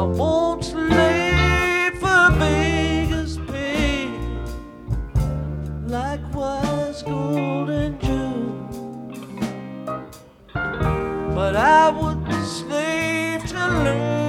won't slave for beggars pay. Likewise gold and jewels, but I would slave to learn